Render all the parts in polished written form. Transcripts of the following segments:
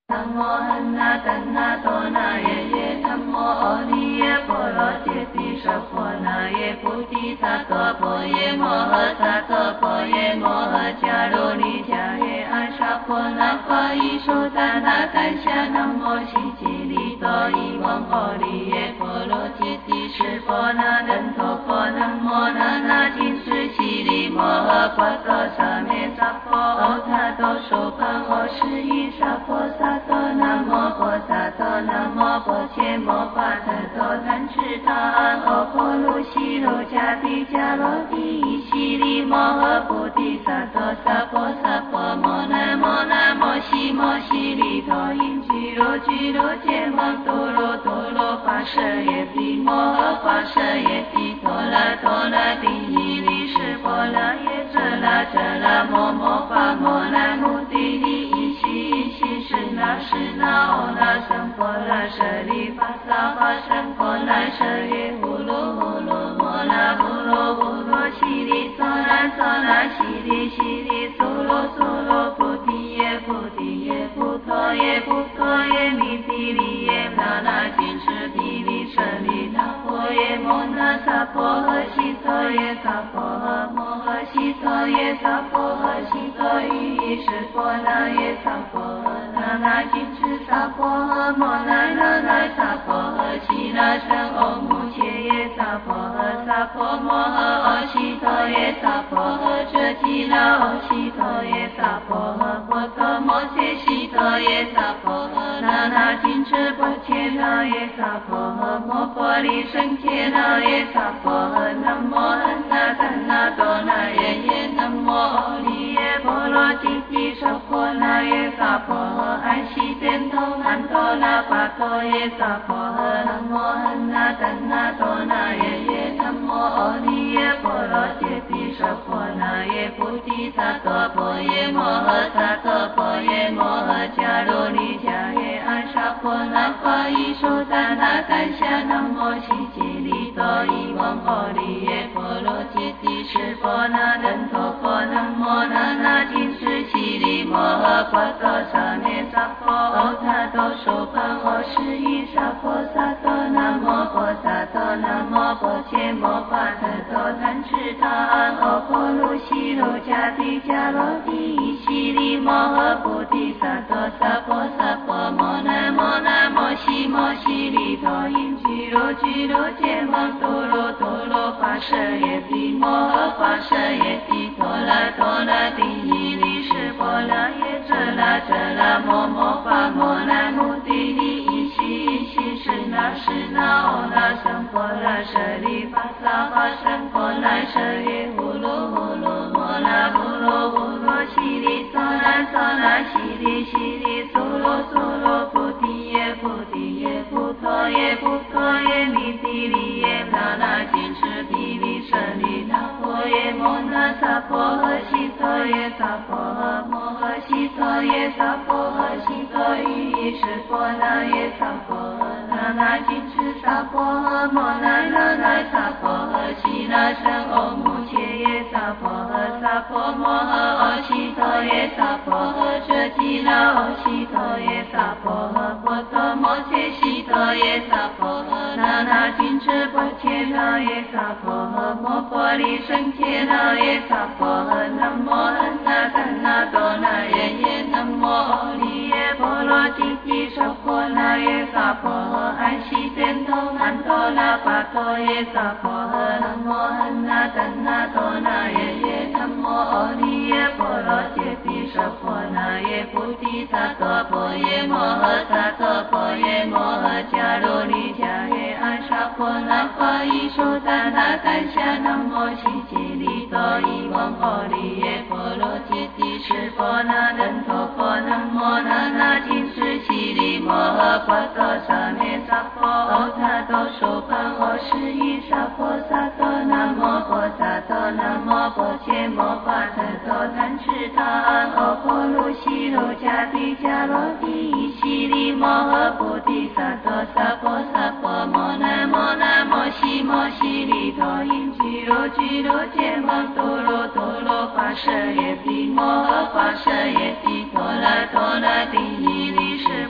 南无汉那达那多那耶耶，南无阿弥耶波罗揭谛娑婆那耶菩提萨埵婆耶摩诃萨埵婆耶摩诃迦卢尼迦耶阿沙婆那法伊苏达那丹夏南无悉吉利多伊翁阿利耶波罗揭谛释婆那难陀婆南无那那金斯悉利摩诃婆多萨咩萨婆欧他多娑盘欧十一萨婆萨多南无婆萨多南无婆伽摩法特多贪吃他安欧婆卢悉罗迦帝迦罗帝悉利摩诃菩提萨多萨婆萨婆摩那摩那摩悉摩悉利多因居罗居罗揭摩多罗多罗法舍耶帝摩诃法舍耶帝多拉多拉帝伊利释婆拉耶遮拉遮拉摩摩法摩那目的地伊悉伊悉是那是那欧那僧婆拉舍利法萨法僧婆拉舍耶呼噜呼噜摩那呼噜呼噜悉利娑那娑那悉利悉利娑罗娑罗菩提耶菩提耶菩陀耶菩陀耶弥帝利耶那那金持帝利舍利那婆耶摩那萨婆诃悉陀耶萨婆诃摩诃悉陀耶萨婆诃悉陀于意识婆那耶萨婆诃那那金持萨婆诃摩那那那萨婆诃悉那胜欧母切耶萨婆诃萨婆摩诃阿悉陀耶萨婆诃遮吉那阿悉陀耶萨婆诃波多摩切悉陀耶萨婆诃那那金持波切那耶萨婆诃摩婆利胜切那耶萨婆诃南无汉那达那多那耶耶南无阿利耶波罗揭谛娑婆那耶萨婆诃安悉见头难陀那巴陀耶萨婆诃南无汉那达那多那耶耶南无阿利耶波罗揭谛娑婆那耶菩提萨埵婆耶摩诃萨埵婆耶摩诃迦卢尼迦耶阿沙婆那法伊苏达那丹夏南无悉吉利多伊翁阿利耶波罗揭谛释婆那难陀婆南无那那金斯悉利摩诃婆多萨咩萨婆欧他多娑盘欧十一萨婆萨多南无婆萨多南无婆伽摩法特多贪吃他安欧婆卢悉罗迦帝迦罗帝悉利摩诃菩提萨多萨婆萨婆摩那摩那摩悉摩悉利多因居罗居罗揭摩多罗多罗法舍耶帝摩诃法舍耶帝多拉多拉帝伊利释婆拉耶遮拉遮拉摩摩法摩那目的地伊悉伊悉是那是那欧那僧婆拉舍利法萨法僧婆拉舍耶呼噜呼噜摩那呼噜呼噜悉利娑那娑那悉利悉利娑罗娑罗菩提耶菩提耶菩陀耶菩陀耶弥帝利耶那那金持帝利舍利那婆耶摩那萨婆诃悉陀耶萨婆诃摩诃悉陀耶萨婆诃悉陀于意识婆那耶萨婆诃那那金持萨婆诃摩那那那萨婆诃悉那胜欧母切耶萨婆诃萨婆摩诃阿悉陀耶萨婆诃遮吉那阿悉陀耶萨婆诃波多摩切悉陀耶萨婆诃那那金持波切那耶萨婆诃摩婆利胜切那耶萨婆诃南无汉那达那多那耶耶南无阿利耶波罗揭谛娑婆那耶萨婆诃安悉见头难陀那巴陀耶萨婆诃南无汉那达那多那耶耶南无阿利耶波罗揭谛娑婆那耶菩提萨埵婆耶摩诃萨埵婆耶摩诃迦卢尼迦耶阿沙婆那法伊苏达那丹夏南无悉吉利多伊翁阿利耶波罗揭谛释婆那难陀婆南无那那金斯悉利摩诃婆多萨咩萨婆欧他多娑盘欧十一萨婆萨多南无婆萨多南无婆伽摩法特多贪吃他安欧婆卢悉罗迦帝迦罗帝悉利摩诃菩提萨多萨婆萨婆摩那摩那摩悉摩悉利多因居罗居罗揭摩多罗多罗法舍耶帝摩诃法舍耶帝多拉多拉帝伊利释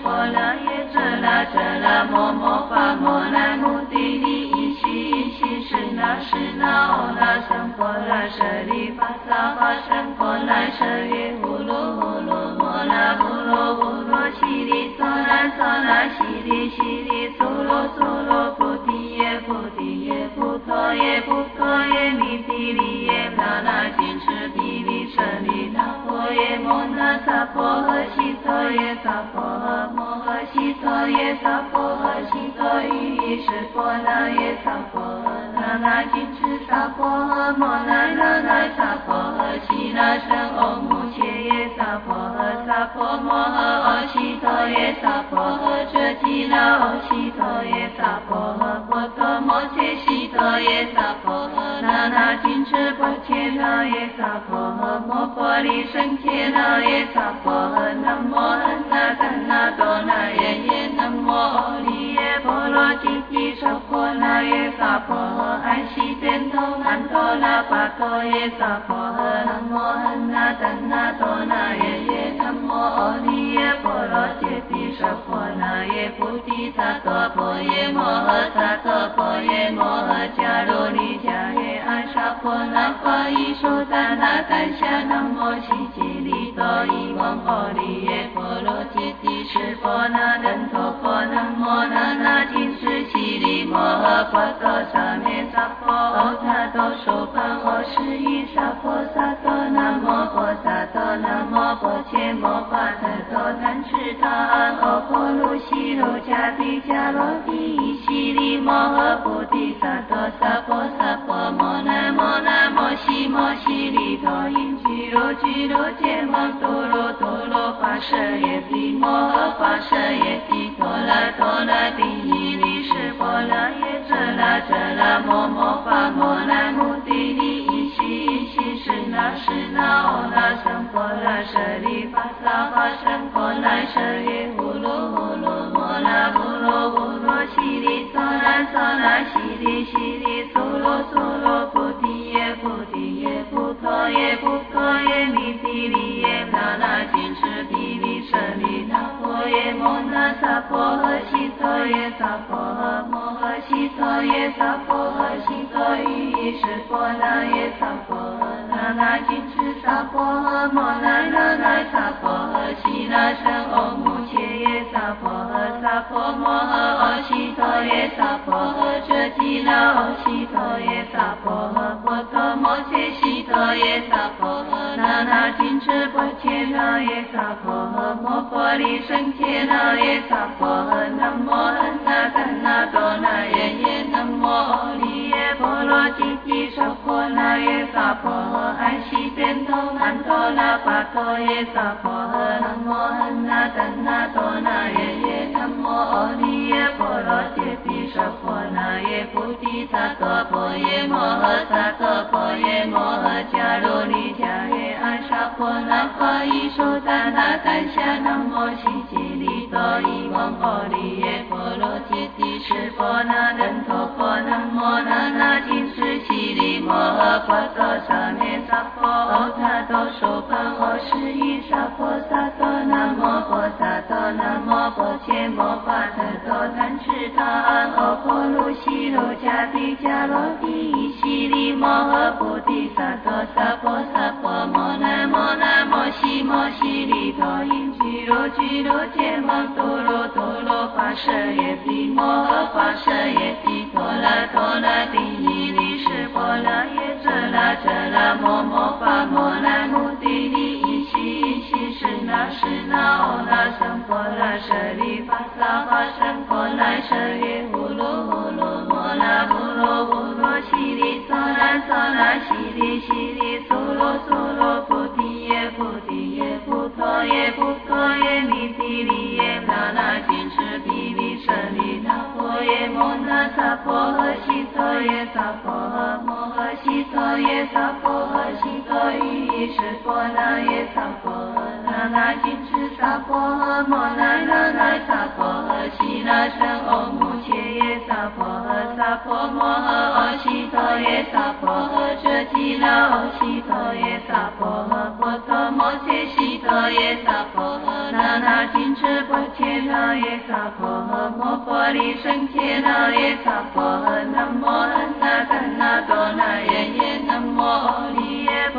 那舍耶呼噜呼噜摩那呼噜呼噜悉利娑那悉利悉利娑罗菩提耶菩提耶菩陀耶菩陀耶弥毗利耶那那金持毗利舍利那婆耶摩那萨婆诃悉陀耶萨婆诃摩诃悉陀耶萨婆诃悉陀喻意识婆那耶萨婆诃那那金持萨婆诃摩那萨婆诃悉那胜欧姆切耶萨婆诃萨婆摩诃阿悉陀耶萨婆诃遮吉那阿悉陀耶萨婆诃波多摩切悉陀耶萨婆诃那那金持波切那耶萨婆诃摩婆利胜切那耶萨婆诃南无安那赞那多那耶南无阿利耶波罗吉吉娑婆那耶萨婆诃爱悉见头难陀那巴陀耶萨婆诃南无安那赞那多那耶南无阿利耶波罗揭谛娑婆那耶菩提萨埵婆耶摩诃萨埵婆耶摩诃迦卢尼迦耶阿沙婆那法伊苏达那丹夏南无悉吉利多伊翁阿利耶波罗揭谛释婆那等陀婆南无那金持悉利摩诃婆多萨咩萨婆欧他多娑盘欧十一萨婆萨多南无婆萨多南无婆伽摩巴特多贪吃他安欧婆卢悉卢迦毗迦罗提悉利摩诃菩提萨多萨婆摩那摩悉利多因俱卢揭摩多罗法舍耶毗摩诃法舍耶毗陀罗帝伊利释婆那耶遮那摩法摩那目的利伊悉是那欧那僧婆那舍利法僧婆那舍耶呼噜摩那呼噜悉利娑那悉利娑罗菩提耶菩陀耶弥毗利耶那那金持毗利舍利那婆耶摩那萨婆诃悉陀耶萨婆诃摩诃悉陀耶萨婆诃悉陀喻意识婆那耶萨婆诃那那金持萨婆诃摩那萨婆诃悉那胜欧姆切耶萨婆诃萨婆摩诃阿悉陀耶萨婆诃遮吉那阿悉陀耶萨婆诃波多摩切悉陀耶萨婆诃那那金持波切那耶萨婆诃摩婆利胜切那耶萨婆诃南无安那赞那多那耶南无阿利耶波罗吉吉娑婆那耶萨婆诃爱悉见头难陀那巴陀耶萨婆诃南无安那赞那多那耶南无阿利耶波罗揭谛娑婆那耶菩提萨埵婆耶摩诃萨埵婆耶摩诃迦卢尼迦耶阿沙婆那法伊苏达那丹夏南无悉吉利多伊翁阿利耶波罗揭谛释婆那等陀婆南无那金持悉利摩诃婆多萨咩萨婆欧他多娑盘欧十一萨婆萨多南无婆萨多南无婆伽摩巴特多贪吃他安欧婆卢悉卢迦毗迦罗提悉利摩诃菩提萨多萨婆摩那摩悉利多因俱卢揭摩多罗法舍耶毗摩诃法舍耶毗陀罗帝伊利释婆那耶遮那摩法摩那目的利伊悉是那欧那僧婆那舍利法僧婆那舍耶呼噜摩那呼噜悉利娑那悉利娑罗菩提耶菩陀耶弥毗利耶那那金持毗利舍利那婆耶摩那萨婆诃悉陀耶萨婆诃摩诃悉陀耶萨婆诃悉陀喻意识婆那耶萨婆诃那那金持萨婆诃摩那萨婆诃悉那胜欧姆切耶萨婆诃萨婆摩诃阿悉陀耶萨婆诃遮吉那阿悉陀耶萨婆诃波多摩切悉陀耶萨婆诃那那金持波切那耶萨婆诃摩婆利胜切那耶萨婆诃南无安那赞那多那耶南无阿利耶波罗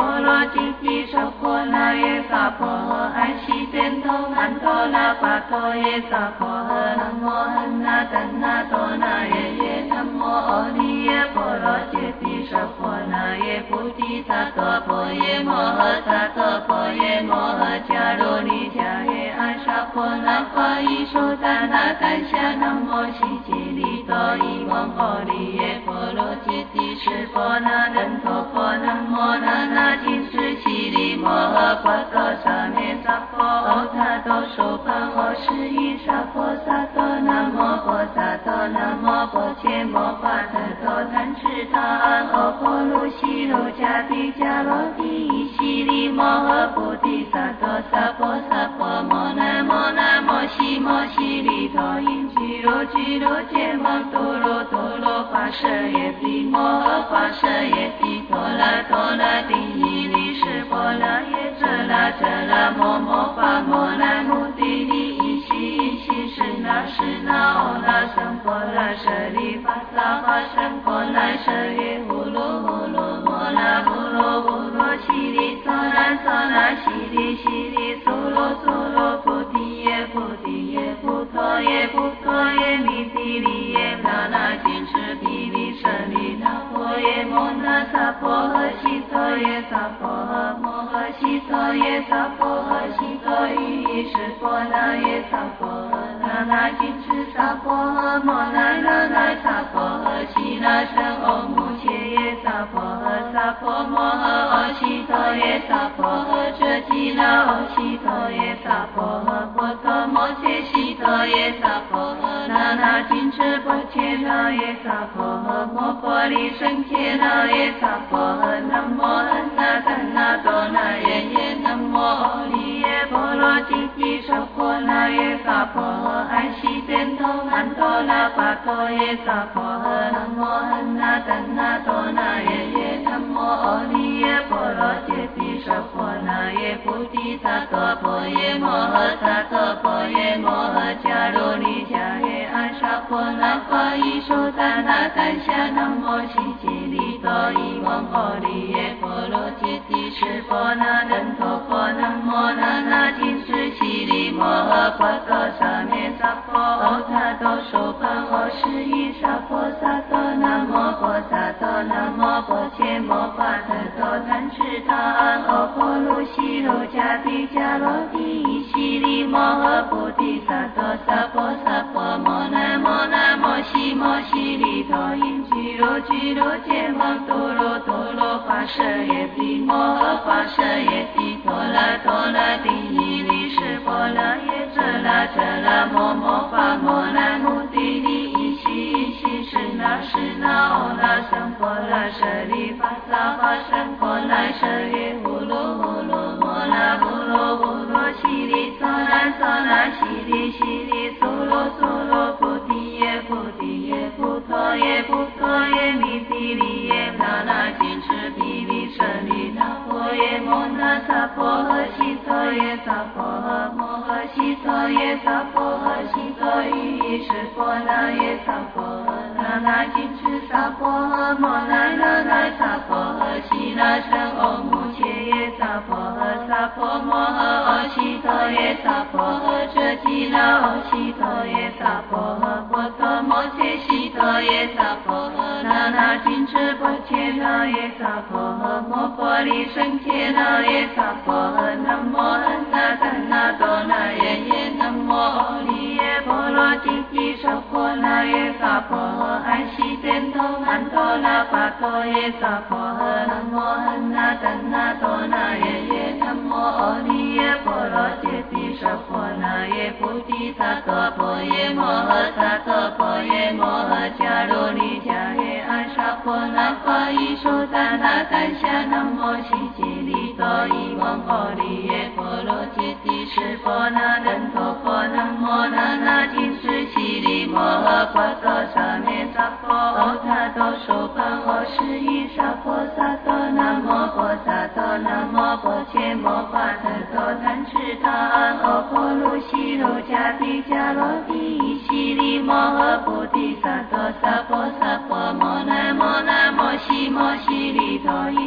吉吉娑婆那耶娑婆诃，爱悉见头曼陀那跋陀耶娑婆诃，南无汉那怛那多那耶耶，南无阿弥耶波罗揭谛娑婆那耶菩提萨埵婆耶摩诃萨埵婆耶摩诃迦卢尼迦耶阿沙婆那法伊说达那丹夏南无悉吉利多伊翁阿利耶波罗揭谛释婆那难陀婆南无那那金斯悉利摩诃婆多萨咩萨婆欧他多娑盘欧十一萨婆萨多南无婆萨多南无婆伽摩巴特多贪吃他安欧婆卢悉卢迦毗迦罗提悉利摩诃菩提萨多萨婆萨婆摩那摩那摩悉摩悉利多因俱卢俱卢揭摩多罗多罗跋舍耶毗摩诃跋舍耶毗陀罗陀罗帝伊利释婆那耶遮那遮那摩摩罚摩那目的地伊悉伊悉是那是那欧那僧婆那舍利法萨法僧婆那舍耶呼噜呼噜摩那呼噜呼噜悉利娑那娑那悉利悉利娑罗娑罗菩提耶菩提耶菩陀耶菩陀耶弥帝利耶那那金持毗利舍利那婆耶摩那萨婆诃悉陀耶萨婆诃摩诃悉陀耶萨婆诃悉陀于释婆那耶萨婆诃那那金持萨婆诃摩那那那萨婆诃悉那胜欧目切耶萨婆诃萨婆摩诃阿悉陀耶萨婆诃遮吉那欧悉陀耶萨婆诃波陀摩切悉陀耶萨婆诃那那金持波切那耶萨婆诃摩婆利胜切那耶萨婆诃南无汉那怛那多那耶耶南无阿利耶波罗揭谛娑婆那耶萨婆诃爱悉见头曼陀那跋陀耶萨婆诃南无汉那怛那多那耶耶南无阿利耶波罗揭谛娑婆那耶菩提萨埵婆耶摩诃萨埵婆耶摩诃迦卢尼迦耶阿沙婆那法伊说达那丹夏南无悉吉利多伊翁阿利耶波罗揭谛释婆那难陀婆南无那那金斯悉利摩诃婆多萨咩萨婆欧他多娑盘欧十一萨婆萨多南无婆萨多南无婆伽摩巴特多贪吃他安欧婆卢悉卢迦毗迦罗提悉利摩诃菩提萨埵萨婆萨婆摩那摩那摩悉摩悉利多因俱卢俱卢揭摩多罗多罗跋舍耶毗摩诃跋舍耶毗陀罗陀罗帝伊利释婆那耶遮那遮那摩摩罚摩那目的地伊悉伊悉是那是那欧那僧婆那舍利法萨法僧婆那舍耶呼噜呼噜摩那呼噜呼噜悉利娑那娑那悉利悉利娑罗娑罗菩提耶菩提耶菩陀耶菩陀耶弥帝利耶那那金持毗利舍利那婆耶摩那萨婆诃悉陀耶萨婆诃摩诃悉陀耶萨婆诃悉陀于释婆那耶萨婆诃那那金持萨婆诃摩那那那萨婆诃悉那胜欧目切耶萨婆诃萨婆摩诃阿悉陀耶萨婆诃遮吉那欧悉陀耶萨婆诃波陀摩切悉陀耶萨婆诃那那金持波切那耶萨婆诃摩婆利胜切那耶萨婆诃南无汉那怛那多那耶耶南无阿利耶波罗揭谛娑婆那耶萨婆诃爱悉见头曼陀那跋陀耶萨婆诃南无汉那怛那多那耶耶南无阿利耶波罗揭谛娑婆那耶菩提萨埵婆耶摩诃萨埵婆耶摩诃迦卢尼迦耶阿沙婆那法伊说达那丹夏南无悉吉利多伊翁阿利耶波罗揭谛释婆那难陀婆南无那那金斯悉利摩诃婆多萨咩萨婆欧他多娑盘欧十一萨婆萨多南无婆萨多南无婆伽摩巴特多贪吃他安欧婆卢悉卢迦毗迦罗提悉利摩诃菩提萨埵萨婆萨婆摩那摩那摩悉摩悉利多因俱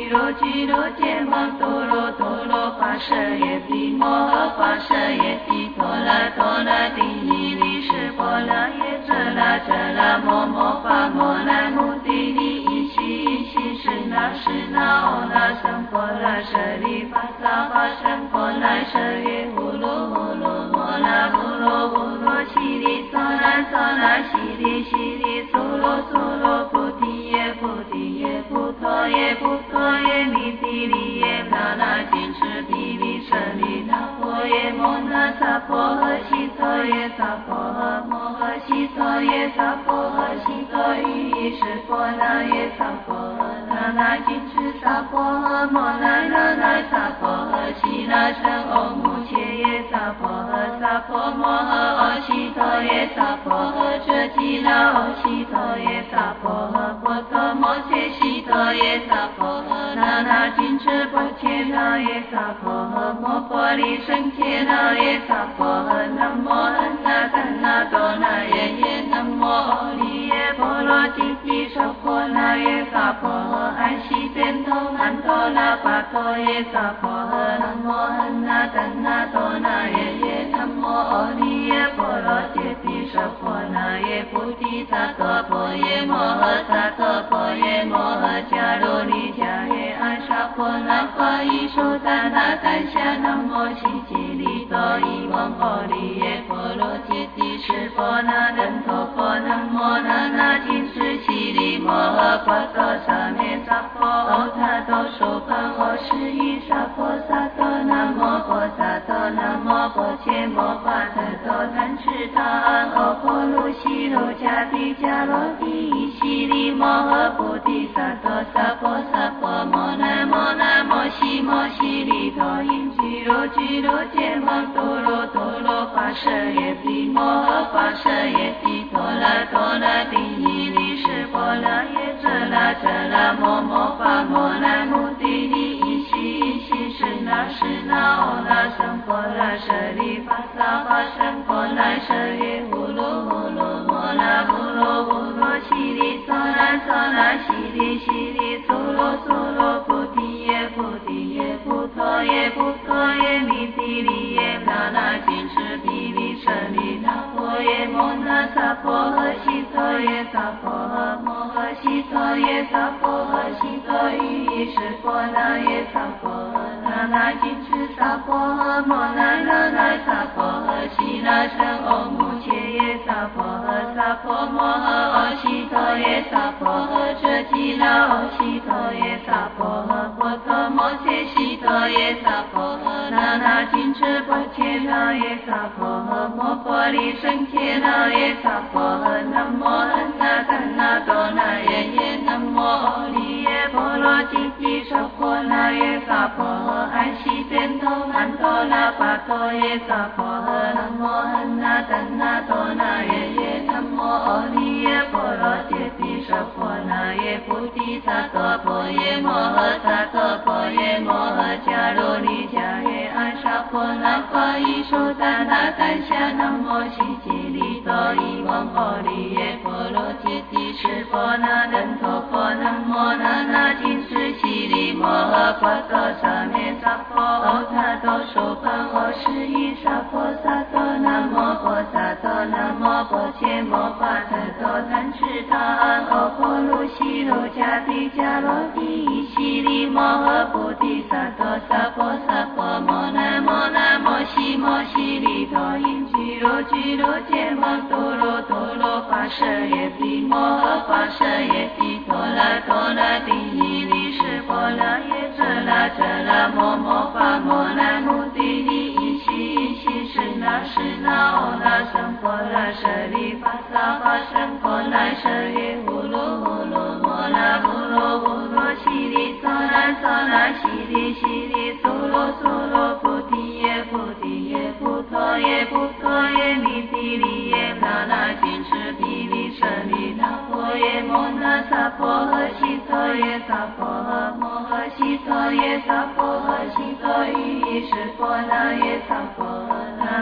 俱卢俱卢揭摩多罗多罗花舍耶帝摩诃花舍耶帝陀罗陀罗帝伊利湿婆罗耶遮那遮那摩摩罚摩那目的地伊悉伊悉是那是那哦那僧婆那舍利法萨法僧婆那舍耶呼噜呼噜摩那呼噜呼噜悉利娑那娑那悉利悉利娑罗娑罗菩提耶菩提耶菩陀耶菩陀耶弥帝利耶那那金持毗利舍利那婆耶摩那萨婆诃悉陀耶萨婆诃摩诃悉陀耶萨婆诃悉陀于意识婆那耶萨婆诃那那金持萨婆诃摩那那那萨婆诃悉那胜欧母切耶萨婆诃萨婆摩诃欧悉陀耶萨婆诃遮吉那欧悉陀耶萨婆诃波陀摩切悉陀耶萨婆诃那那金持波切那耶萨婆诃摩婆利胜切那耶萨婆诃南无安那赞那多那耶耶南无阿利耶波罗揭谛娑婆那耶萨婆诃安悉见头安多那巴陀耶萨婆诃南无安那赞那多那耶耶南无阿利耶波罗揭谛娑婆那耶菩提萨埵婆耶摩诃萨埵婆耶摩诃迦卢尼迦耶阿沙婆那花依苏达那丹夏南无悉吉利多伊翁阿利耶波罗揭谛湿婆那等陀婆南无那那金持悉利摩诃波多萨咩萨婆欧他多苏盘欧十一萨婆萨多南无婆萨多南无婆切摩巴特多贪吃他安欧婆卢悉卢迦毗迦罗帝悉利摩诃菩提萨埵萨婆萨婆摩那摩那摩悉摩悉利陀因俱卢俱卢揭摩多罗多罗花舍耶帝摩诃花舍耶帝陀罗陀罗帝伊利湿婆罗耶遮那遮那摩摩罚摩那目的地伊悉伊悉是那是那哦那僧婆那舍利法萨法僧婆那舍耶呼噜呼噜摩那呼噜呼噜悉利娑那娑那悉利悉利娑罗娑罗菩提耶菩提耶菩陀耶菩陀耶弥帝利耶那那金持毗利舍利那婆耶摩那萨婆诃悉陀耶萨婆诃摩诃悉陀耶萨婆诃悉陀于意识婆那耶萨婆诃那那金持萨婆诃摩那那那萨婆诃悉那胜欧母切耶萨婆诃萨婆摩诃欧悉陀耶萨婆诃遮吉那欧悉陀耶萨婆诃波陀摩切悉陀耶萨婆诃那那金持波切那耶萨婆诃摩婆利胜切那耶萨婆诃南无安那赞那多那耶耶南无阿利耶波罗揭谛娑婆那耶萨婆诃安悉见头安多那巴陀耶萨婆诃南无安那赞那多那耶耶南无阿利耶波罗揭谛娑婆那耶菩提萨埵婆耶摩诃萨埵婆耶摩诃迦卢尼迦耶阿沙婆那花依苏达那丹夏南无悉吉利多伊翁阿利耶波罗揭谛湿婆那等陀婆南无那那金持悉利摩诃波多萨咩萨婆欧他多苏盘欧十一萨婆萨多南无婆萨多南无婆切摩巴特多贪吃他安欧婆卢悉卢迦毗迦罗帝悉利摩诃菩提萨埵萨婆萨婆摩那摩那摩悉摩悉利陀因俱卢俱卢揭摩多罗多罗花舍耶帝摩诃花舍耶帝陀罗陀罗帝伊利湿婆罗耶遮那遮那摩摩罚摩那目的地伊悉伊悉是那是那哦那僧婆那舍利法萨法僧婆那舍耶呼噜呼噜摩那呼噜呼噜悉利娑那娑那悉利悉利娑罗娑罗菩提耶菩提耶菩陀耶菩陀耶弥帝利耶那那金持毗利舍利那婆耶摩那萨婆诃悉陀耶萨婆诃摩诃悉陀耶萨婆诃悉陀于意识婆那耶萨婆诃那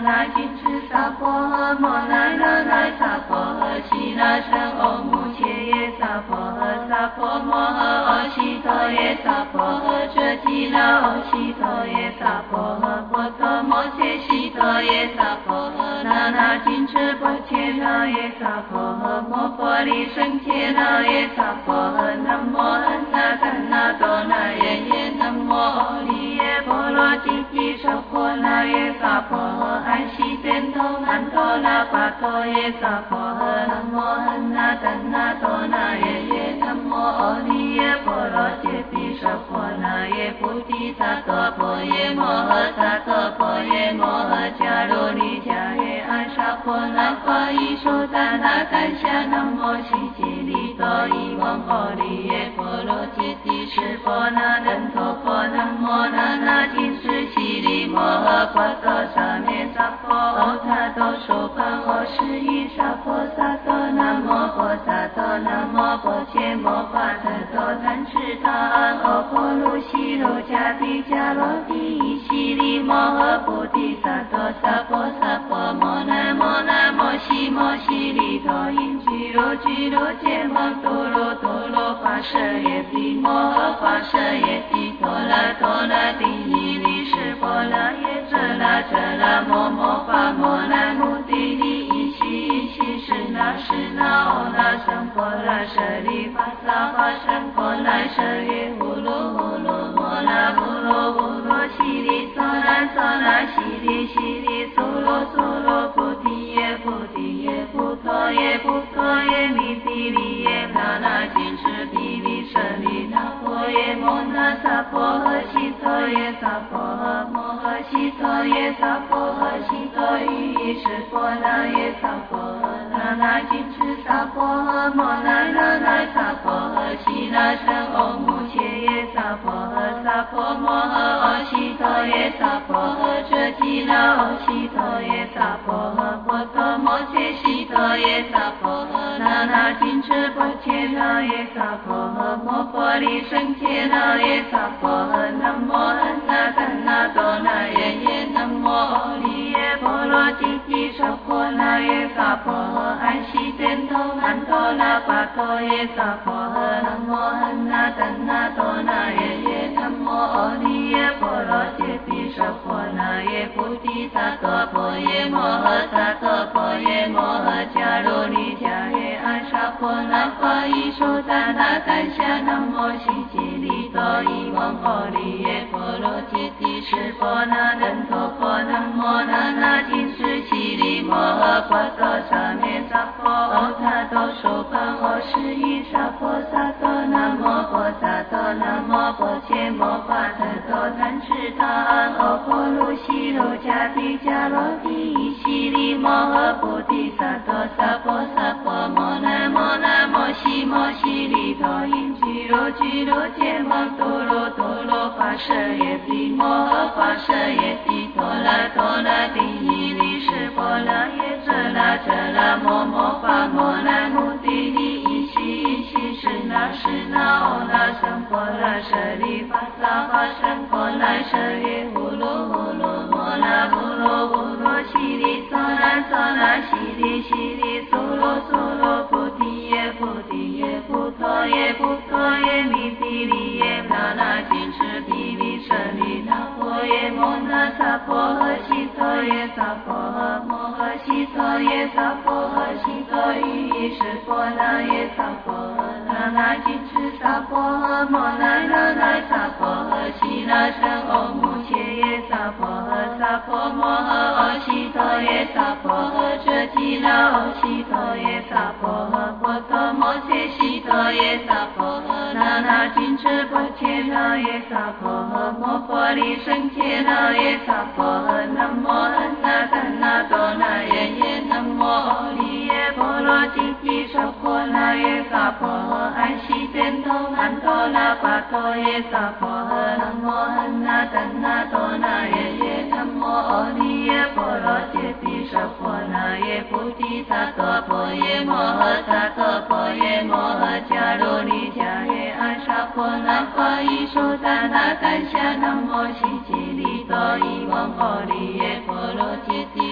那金翅萨婆诃，摩那那那萨婆诃，悉那胜欧姆切耶萨婆诃，萨婆摩诃阿悉陀耶萨婆诃，遮吉那阿悉陀耶萨婆诃，波多摩切悉陀耶萨婆诃，那那金翅波切那耶萨婆诃，摩婆利胜切那耶萨婆诃，南无安那赞那多那耶耶，南无阿利耶波罗揭谛娑婆那耶萨婆诃，安悉颠头曼陀那巴陀耶萨婆诃，南无安那赞那多那耶耶，南无阿利耶波罗揭谛娑婆那耶菩提萨埵婆耶摩诃萨埵婆耶摩诃迦卢尼迦耶阿沙婆那法伊说达那甘夏南无悉吉利多伊翁阿利耶波罗揭谛释婆那难陀婆南无那那金翅悉利摩诃波多萨咩萨婆欧他多娑盘欧十一萨婆萨多南无婆萨多南无婆伽摩法特多贪吃他安欧婆卢悉卢迦毗迦罗帝悉利摩诃菩提萨埵萨婆萨婆摩那摩那摩悉摩悉利多因居罗居罗揭摩多罗多罗法舍耶毗摩诃法舍耶毗多拉多拉帝伊利释波拉耶遮拉遮拉摩摩法摩那目的地伊悉伊悉是那是那欧那僧婆拉舍利法萨法僧婆拉舍耶呼噜呼噜摩那呼噜呼噜悉利娑那娑那悉利悉利娑罗娑罗菩提耶菩提耶菩陀耶菩陀耶弥毗利耶那那金翅毗利舍利那婆耶摩那萨婆诃悉陀耶萨婆诃摩诃悉陀耶萨婆诃悉陀喻意释婆那耶萨婆诃那那金翅萨婆诃摩那那那萨婆诃悉那胜欧姆切耶萨婆诃萨婆摩诃阿悉陀耶萨婆诃遮吉那阿悉陀耶萨婆诃波多摩切悉陀耶萨婆诃那那金翅波切那耶萨婆诃摩婆利胜切那耶萨婆诃南无安那赞那多那耶耶南无阿利耶波罗揭谛娑婆那耶萨婆诃安悉颠头曼陀那巴陀耶萨婆诃南无安那赞那多那耶耶南无阿利耶波罗揭谛娑婆那耶菩提萨埵婆耶摩诃萨埵婆耶摩诃迦卢尼迦耶阿沙婆那法伊说达那甘夏南无悉吉利多伊翁阿利耶波罗揭谛释婆那难陀婆南无那那金翅悉利摩诃波多萨咩萨婆欧他多娑盘欧十一萨婆萨多南无婆萨多南无婆伽摩法特多贪吃他安欧婆卢悉卢迦毗迦罗帝悉利摩诃菩提萨埵萨婆萨婆摩那摩那摩悉摩悉利多因居罗居罗揭摩多罗多罗法舍耶毗摩诃法舍耶毗多拉多拉帝伊利释波拉耶遮拉遮拉摩摩法摩那目的地伊悉伊悉是那是那欧那僧婆拉舍利法萨法僧婆拉舍耶呼噜呼噜摩那呼噜呼噜悉利娑那娑那悉利悉利娑罗娑罗菩提耶菩提耶菩陀耶菩陀耶弥毗利耶那那金翅毗利舍利那婆耶摩那萨婆诃悉陀耶萨婆诃摩诃悉陀耶萨婆诃悉陀喻意释婆那耶萨婆诃那那金翅萨婆诃摩那那那萨婆诃悉那胜欧姆切耶萨婆诃萨婆摩诃阿悉陀耶萨婆诃遮吉那阿悉陀耶萨婆诃波多摩切悉陀耶萨婆诃那那金翅波切那耶萨婆诃摩婆利胜切那耶萨婆诃南无安那赞那多那耶耶南无阿利耶波罗揭谛娑婆那耶萨婆诃安悉颠头曼陀那巴陀耶萨婆诃南无安那赞那多那耶耶南无阿利耶波罗揭谛娑婆那耶菩提萨埵婆耶摩诃萨埵婆耶摩诃迦卢尼迦耶阿沙婆那法伊说达那甘夏南无悉吉利多伊翁阿利耶波罗揭谛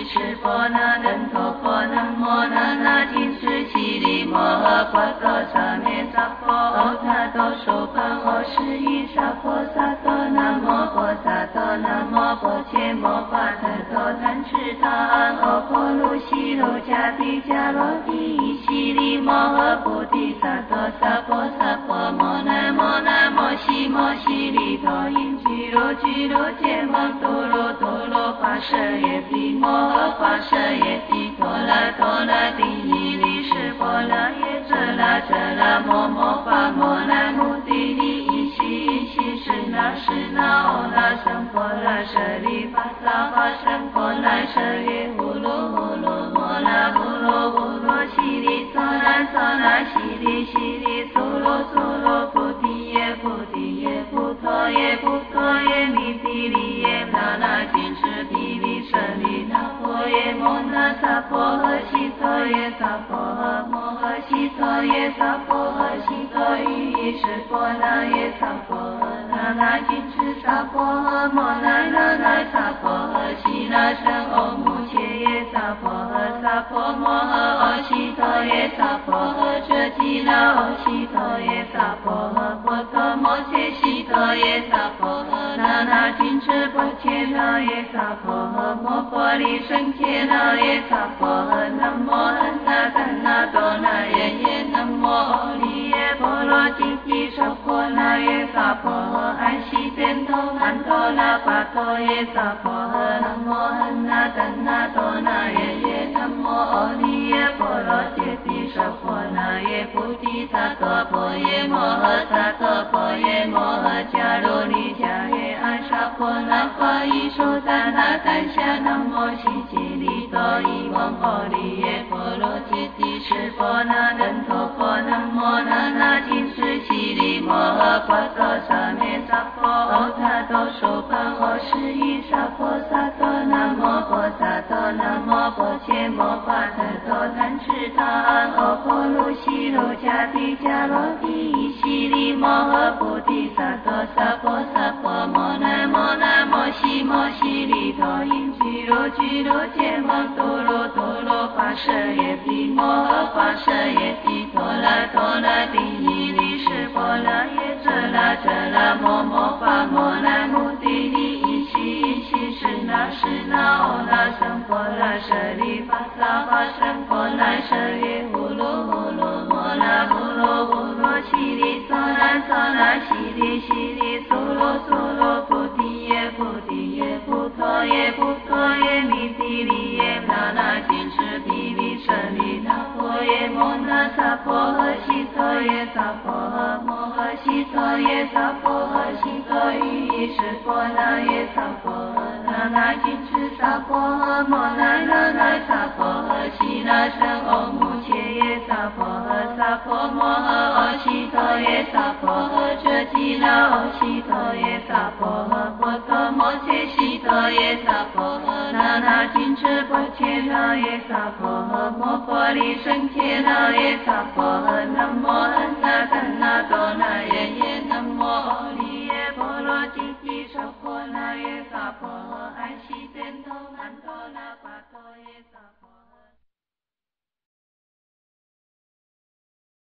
婆那等陀婆南摩那那金持七里摩诃婆多萨咩萨婆欧他多娑盘欧十一萨婆萨多南摩婆萨多南摩婆切摩巴特多贪吃他安欧婆卢西卢迦帝迦罗帝悉利摩诃菩提萨多萨婆萨婆摩南摩南摩西摩西利陀因居罗居罗揭摩多罗多罗跋舍耶帝摩诃跋舍耶帝陀罗陀罗帝伊利湿婆罗耶遮那遮那摩摩巴摩那目的地伊悉伊悉是那是那欧那僧婆那舍利法萨法僧婆那舍耶呼噜呼噜摩那呼噜呼噜悉利娑那娑那悉利悉利娑罗娑罗菩提耶菩提耶菩陀耶菩陀耶弥帝利耶那那金持帝利舍利那婆耶摩那萨婆诃悉陀耶萨婆诃摩诃悉陀耶萨婆诃悉陀于意识婆那耶萨婆诃那那金持萨婆诃摩那那那萨婆诃悉那僧欧目切耶萨婆诃萨婆摩诃欧悉陀耶萨婆诃遮吉那欧悉陀耶萨婆诃婆陀摩切悉陀耶萨婆诃那那金持婆切那耶萨婆诃摩婆利胜切那耶萨婆诃南无安那丹那多那耶耶南无阿利耶波罗揭谛娑婆那耶萨婆诃安悉颠头安陀那跋陀耶萨婆诃南无安那丹那多那耶耶南无阿利耶波罗揭谛娑婆那耶菩提萨埵婆耶摩诃萨埵婆耶摩诃迦卢尼迦耶阿沙婆那华伊说达那丹夏南无悉吉利多伊翁阿利耶波罗揭谛湿婆那等陀婆南摩那那金持七利摩诃婆多萨咩萨婆欧他多娑盘欧十一萨婆萨多南摩婆萨多南摩婆切摩巴特多贪吃他安欧婆卢西卢迦帝迦罗帝悉利摩诃菩提萨多萨婆萨婆摩那摩那摩西摩西利陀因居罗居罗揭摩多罗多罗跋舍耶帝摩诃跋舍耶帝陀罗陀罗帝伊利湿婆罗耶遮那遮那摩摩巴摩那目的地伊悉伊悉是那是那欧那僧婆那舍利法萨法僧婆那舍耶呼噜呼噜摩那呼噜呼噜悉利娑那娑那悉利悉利娑罗娑罗菩提耶菩提耶菩陀耶菩陀耶弥帝利耶那那金持帝利舍利那婆耶摩那萨婆诃悉陀耶萨婆诃摩诃悉陀耶萨婆诃悉陀于意识婆那耶萨婆诃那那金持萨婆诃摩那那那萨婆诃悉那僧欧目切耶萨婆诃萨婆摩诃欧悉陀耶萨婆诃遮吉那欧悉陀耶萨婆诃婆陀摩切悉陀耶萨婆诃那那金持婆切那耶萨婆诃摩婆利胜切那耶萨婆诃南无安那丹那多那耶耶